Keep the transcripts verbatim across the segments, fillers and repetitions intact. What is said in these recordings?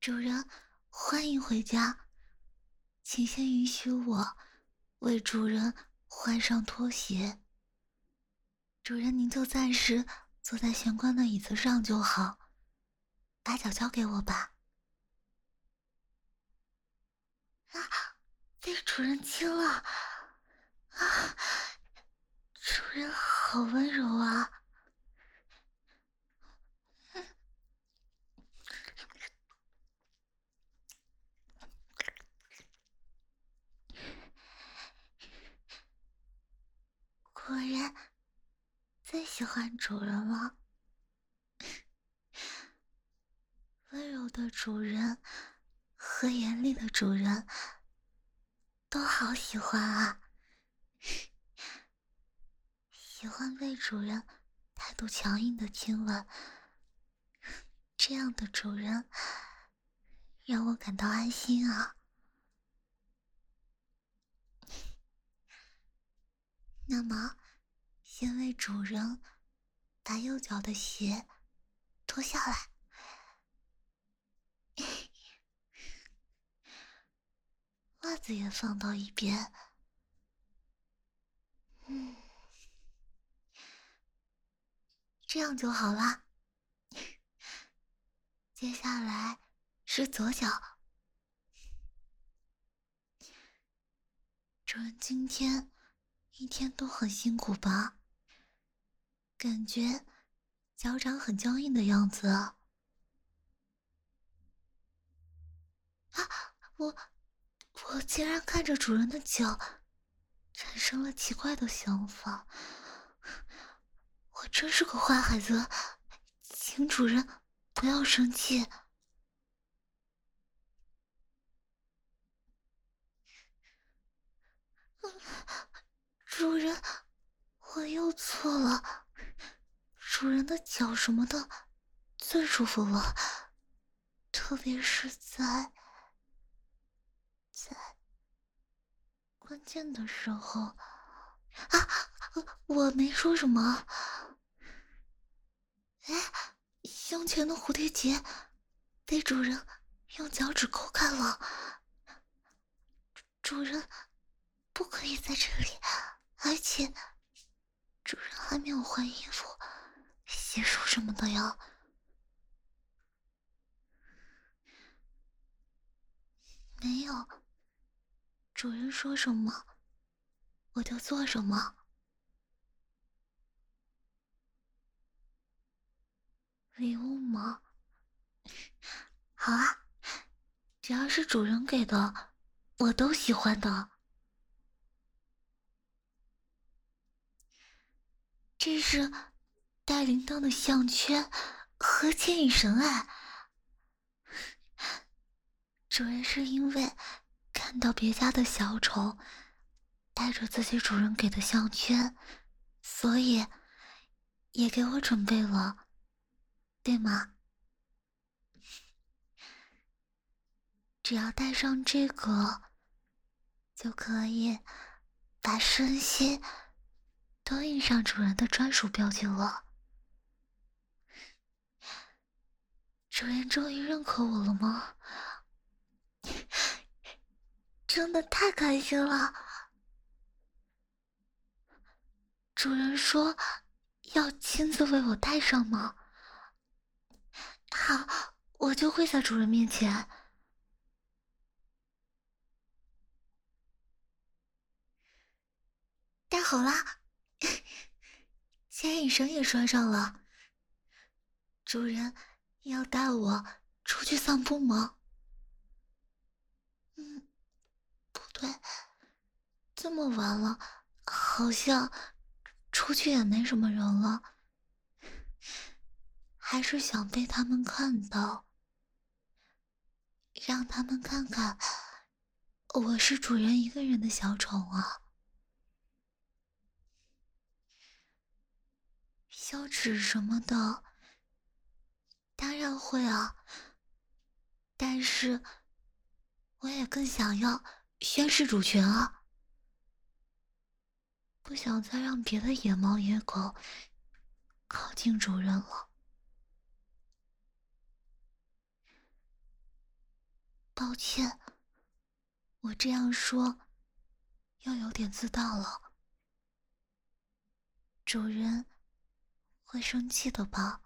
主人，欢迎回家，请先允许我为主人换上拖鞋。主人，您就暂时坐在玄关的椅子上就好，把脚交给我吧。啊，被主人亲了！啊，主人好温柔啊！果然最喜欢主人了。温柔的主人和严厉的主人都好喜欢啊。喜欢被主人态度强硬的亲吻，这样的主人让我感到安心啊。那么，先为主人把右脚的鞋脱下来，袜子也放到一边。嗯，这样就好啦。接下来是左脚。主人今天一天都很辛苦吧？感觉脚掌很僵硬的样子啊。啊，我我竟然看着主人的脚产生了奇怪的想法。我真是个坏孩子，请主人不要生气。主人，我又错了。主人的脚什么的最舒服了，特别是在在关键的时候。啊，我没说什么。哎，胸前的蝴蝶结被主人用脚趾抠开了。主人不可以在这里，而且主人还没有换衣服、洗漱什么的呀。没有，主人说什么我就做什么。礼物吗？好啊，只要是主人给的，我都喜欢的。这是带铃铛的项圈和牵引绳哎。主人是因为看到别家的小丑带着自己主人给的项圈，所以也给我准备了，对吗？只要戴上这个，就可以把身心都印上主人的专属标记了。主人终于认可我了吗？真的太开心了。主人说要亲自为我戴上吗？好，我就跪在主人面前。戴好啦，牵引绳也拴上了。主人要带我出去散步吗？嗯，不对，这么晚了，好像出去也没什么人了。还是想被他们看到，让他们看看我是主人一个人的小宠啊。羞耻什么的当然会啊，但是我也更想要宣示主权啊，不想再让别的野猫野狗靠近主人了。 抱歉，我这样说又有点自大了，主人会生气的吧？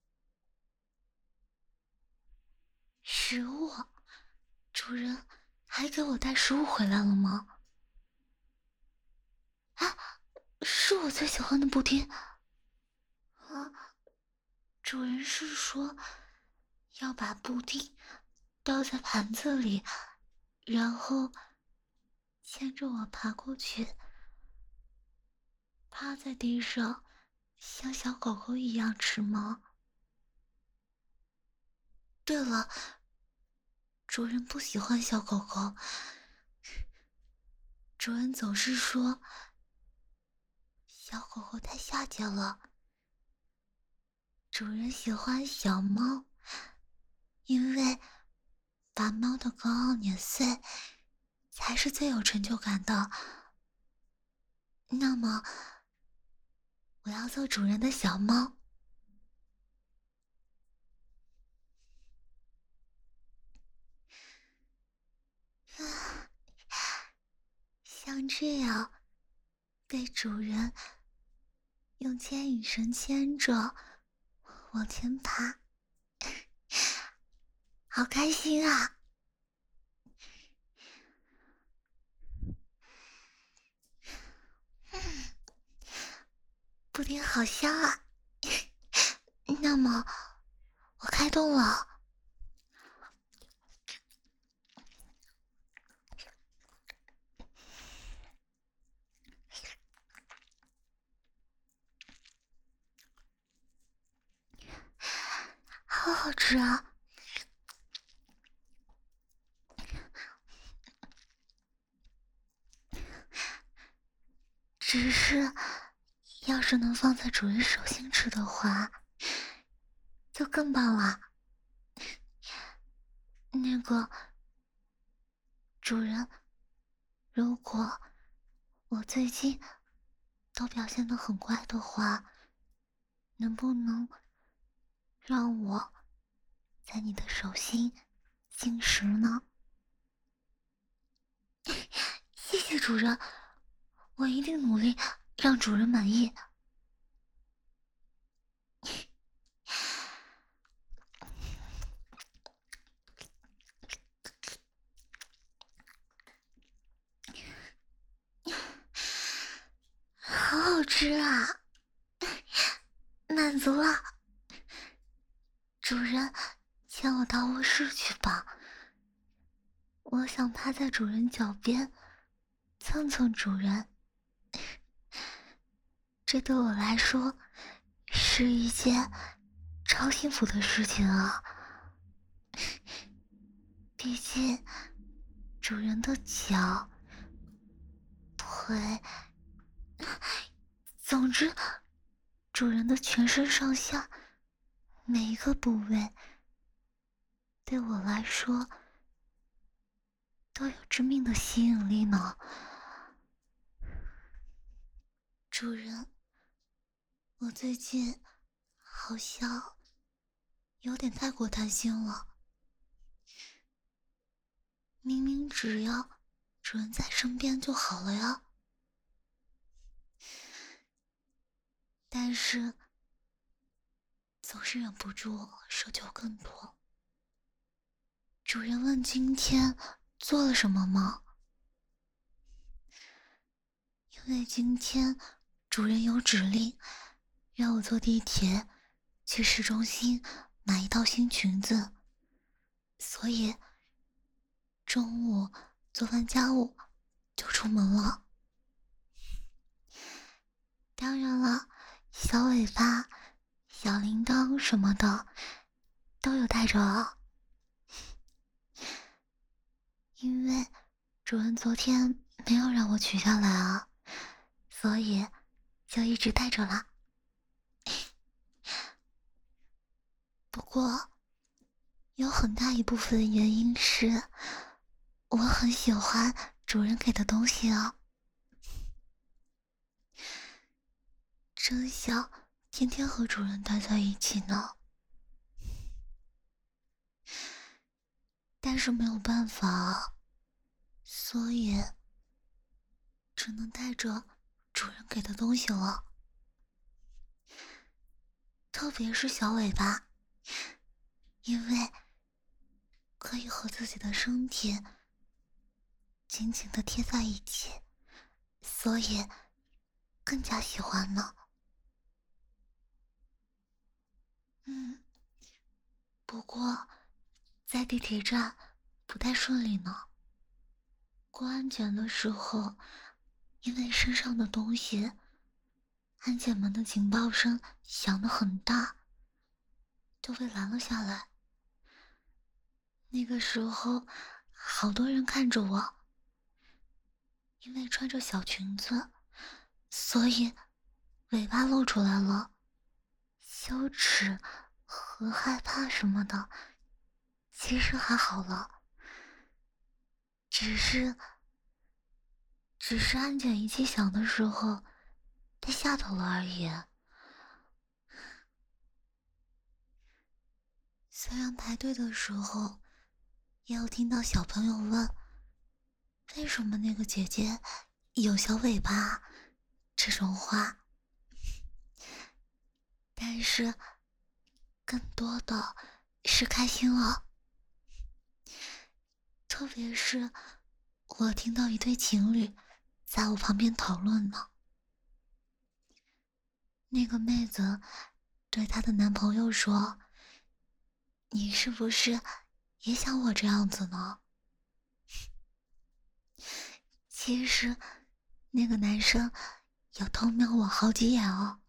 食物？主人还给我带食物回来了吗？啊，是我最喜欢的布丁。啊，主人是说要把布丁倒在盘子里，然后牵着我爬过去，趴在地上，像小狗狗一样吃吗？对了，主人不喜欢小狗狗，主人总是说小狗狗太下贱了。主人喜欢小猫，因为把猫的高傲碾碎才是最有成就感的。那么，我要做主人的小猫。像这样被主人用牵引绳牵着往前爬，好开心啊！布丁好香啊！那么，我开动了。好好吃啊！只是，要是能放在主人手心吃的话，就更棒了。那个，主人，如果我最近都表现得很乖的话，能不能让我在你的手心进食呢？谢谢主人，我一定努力让主人满意。好好吃啊！满足了。主人，牵我到卧室去吧。我想趴在主人脚边，蹭蹭主人。这对我来说是一件超幸福的事情啊！毕竟，主人的脚、腿，总之，主人的全身上下每一个部位，对我来说都有致命的吸引力呢。主人，我最近好像有点太过贪心了。明明只要主人在身边就好了呀，但是总是忍不住奢求更多。主人问今天做了什么吗？因为今天主人有指令让我坐地铁去市中心买一套新裙子，所以中午做完家务就出门了。当然了，小尾巴、小铃铛什么的都有带着啊。因为主人昨天没有让我取下来啊，所以就一直带着啦。不过，有很大一部分原因是我很喜欢主人给的东西啊。真想天天和主人待在一起呢。 但是没有办法，所以只能带着主人给的东西了。特别是小尾巴，因为可以和自己的身体紧紧地贴在一起，所以更加喜欢呢。嗯，不过在地铁站不太顺利呢。过安检的时候，因为身上的东西，安检门的警报声响得很大，就被拦了下来。那个时候，好多人看着我，因为穿着小裙子，所以尾巴露出来了。羞耻和害怕什么的，其实还好了，只是，只是安检仪器响的时候被吓到了而已。虽然排队的时候也有听到小朋友问，为什么那个姐姐有小尾巴这种话，但是更多的是开心了。特别是我听到一对情侣在我旁边讨论呢，那个妹子对她的男朋友说，你是不是也想我这样子呢？其实那个男生有偷瞄我好几眼哦。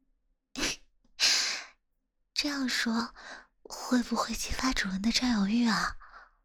这样说会不会激发主人的占有欲啊？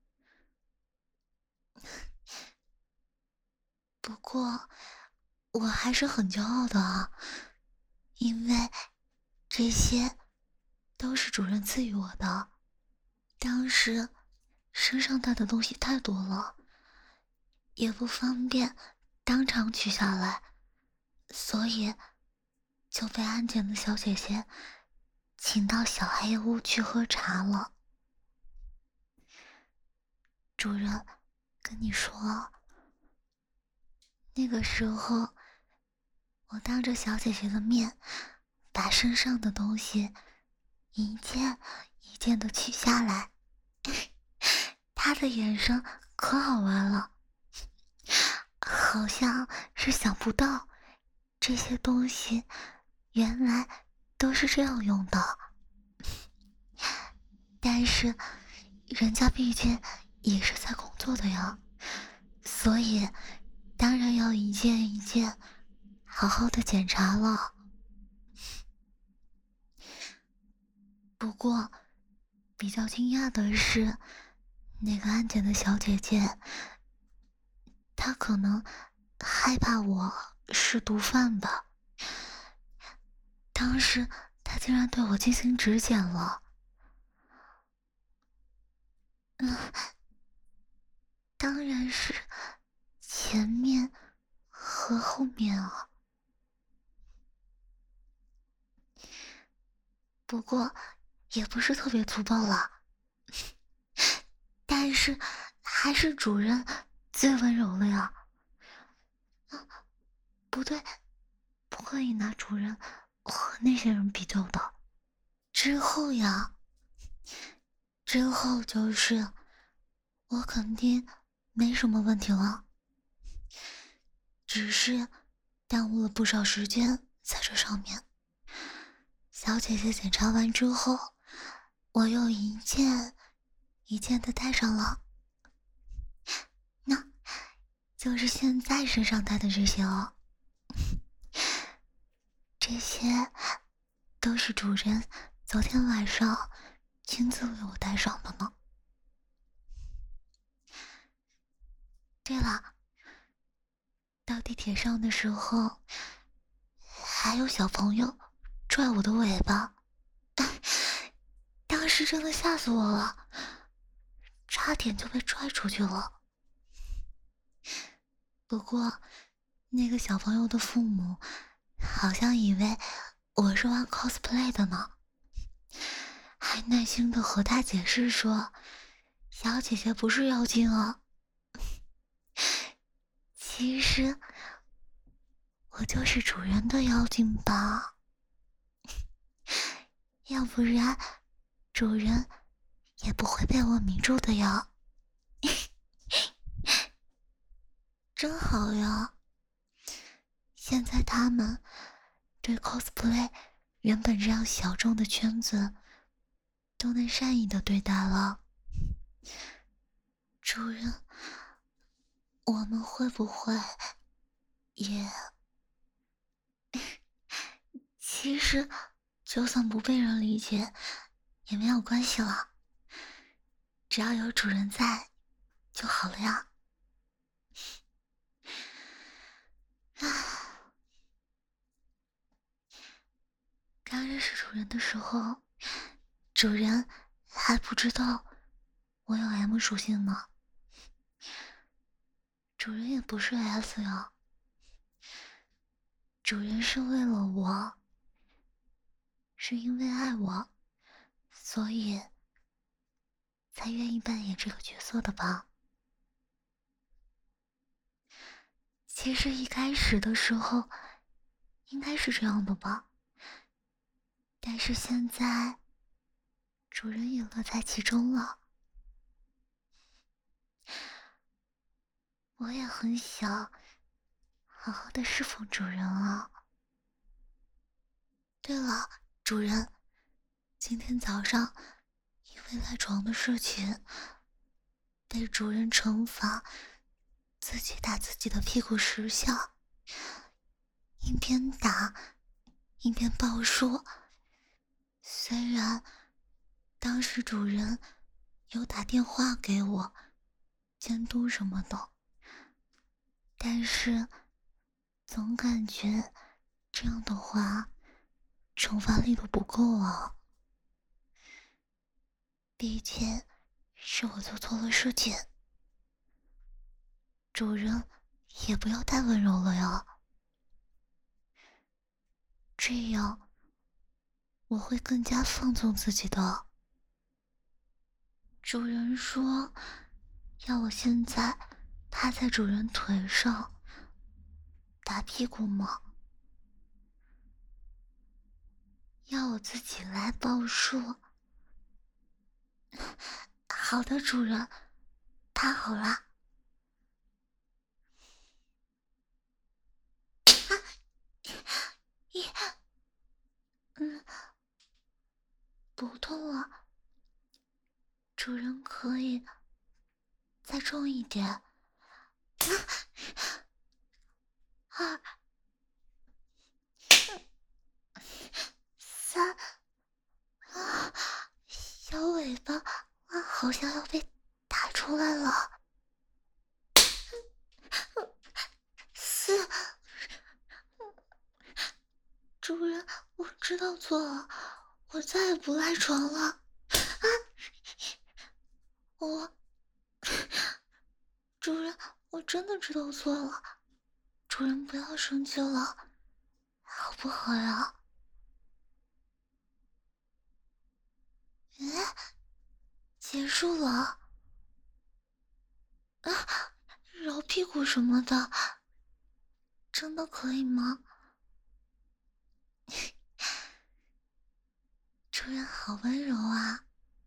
不过我还是很骄傲的啊，因为这些都是主人赐予我的。当时身上带的东西太多了，也不方便当场取下来，所以就被安检的小姐姐请到小黑屋去喝茶了。主人跟你说，那个时候我当着小姐姐的面把身上的东西一件一件的取下来，她的眼神可好玩了，好像是想不到这些东西原来都是这样用的。但是人家毕竟也是在工作的呀，所以当然要一件一件好好的检查了。不过比较惊讶的是，那个安检的小姐姐，她可能害怕我是毒贩吧，当时她竟然对我进行指检了。嗯，当然是前面和后面啊。不过也不是特别粗暴啦，但是还是主人最温柔了呀。啊，不对，不可以拿主人和那些人比较的。之后呀，之后就是我肯定没什么问题了，只是耽误了不少时间在这上面。小姐姐检查完之后，我又一件一件的戴上了，那就是现在身上戴的这些哦。这些都是主人昨天晚上亲自为我戴上的呢。对了，到地铁上的时候，还有小朋友拽我的尾巴，当时真的吓死我了，差点就被拽出去了。不过那个小朋友的父母好像以为我是玩 cosplay 的呢，还耐心的和他解释说， 小姐姐不是妖精啊，其实我就是主人的妖精吧，要不然主人也不会被我迷住的呀。真好呀，现在他们对 cosplay 原本这样小众的圈子都能善意的对待了。主人，我们会不会也……其实就算不被人理解也没有关系了，只要有主人在就好了呀。唉，刚认识主人的时候，主人还不知道我有 M 属性呢。主人也不是 S 呀，主人是为了我，是因为爱我，所以才愿意扮演这个角色的吧。其实一开始的时候应该是这样的吧，但是现在主人也乐在其中了。我也很想好好的侍奉主人啊。对了，主人，今天早上因为赖床的事情被主人惩罚，自己打自己的屁股十下，一边打一边报说。虽然当时主人有打电话给我监督什么的，但是总感觉这样的话惩罚力度不够啊。毕竟是我做错了事情，主人也不要太温柔了呀，这样我会更加放纵自己的。主人说要我现在趴在主人腿上打屁股吗？要我自己来报数。好的，主人，太好了。啊，一，嗯，不痛了。主人可以再重一点。啊，二，三，啊，小尾巴啊，好像要被打出来了。四，主人，我知道错了，我再也不赖床了。啊，我，主人，我真的知道错了，主人不要生气了，好不好呀？哎，结束了。啊，揉屁股什么的，真的可以吗？主人好温柔啊。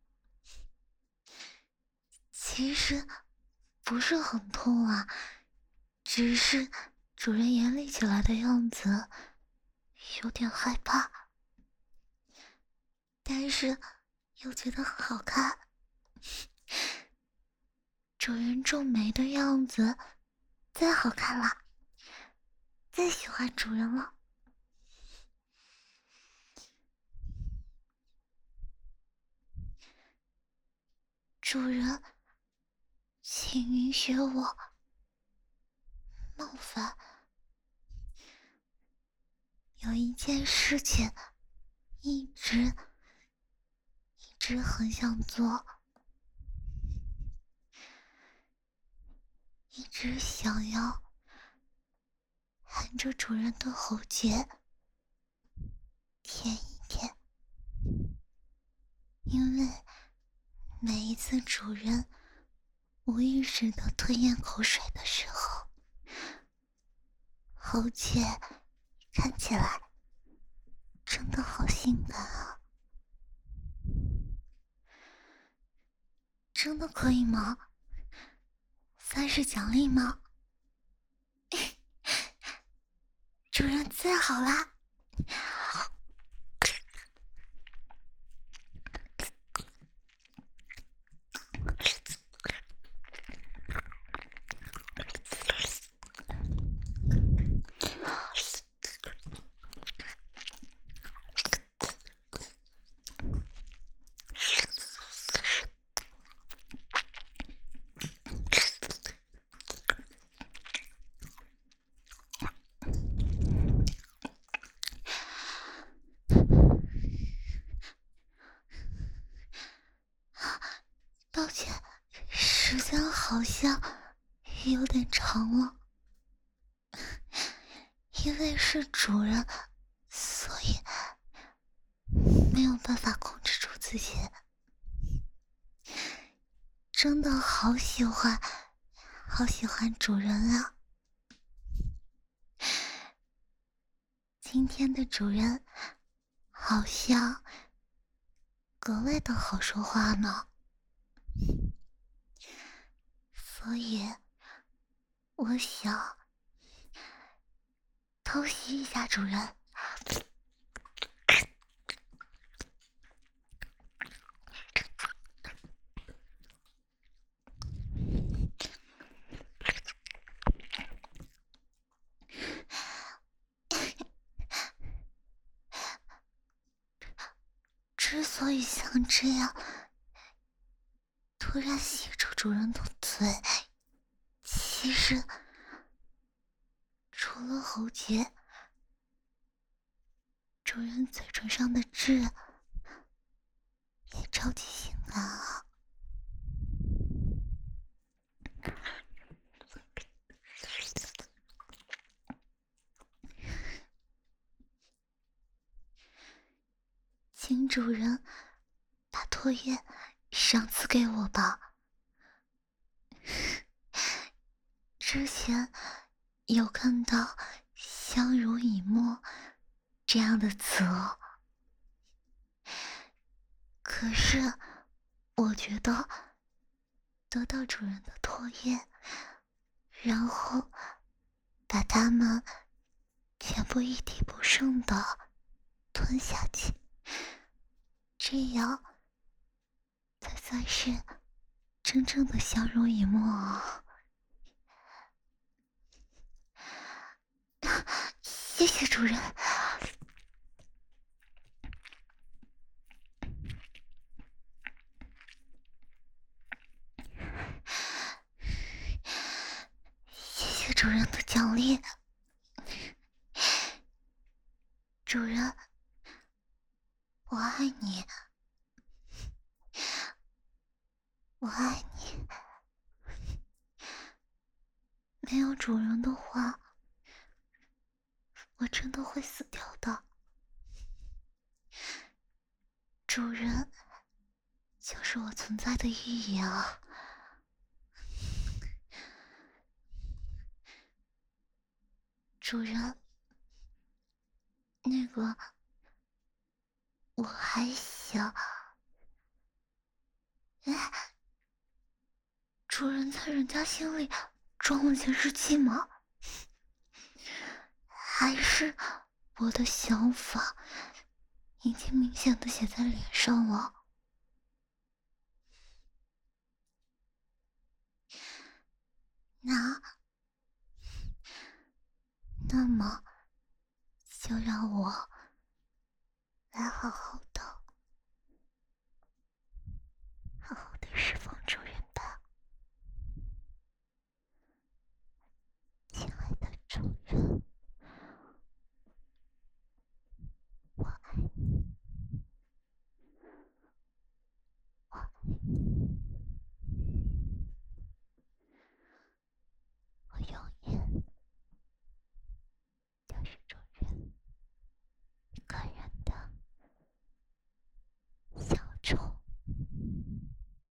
其实不是很痛啊，只是主人严厉起来的样子有点害怕，但是又觉得很好看。主人皱眉的样子最好看了，最喜欢主人了。主人，请允许我冒犯。有一件事情一直一直很想做，一直想要含着主人的喉结舔一舔，因为每一次主人无意识的吞咽口水的时候，侯姐看起来真的好性感啊！真的可以吗？算是奖励吗？主人最好啦！抱歉，时间好像有点长了。因为是主人，所以没有办法控制住自己。真的好喜欢，好喜欢主人啊！今天的主人好像格外的好说话呢，所以我想偷袭一下主人。之所以像这样突然吸住主人的嘴，其实除了喉结，主人嘴唇上的痣也超级性感啊！请主人把唾液赏赐给我吧。之前有看到相濡以沫这样的词哦，可是我觉得得到主人的唾液，然后把它们全部一滴不剩的吞下去，这样才算是真正的相濡以沫啊！谢谢主人。谢谢主人的奖励。主人，我爱你，我爱你。没有主人的话，我真的会死掉的。主人就是我存在的意义啊！主人，那个，我还想，哎，主人在人家心里装了监视器吗？还是我的想法已经明显的写在脸上了？那，那么，就让我来好好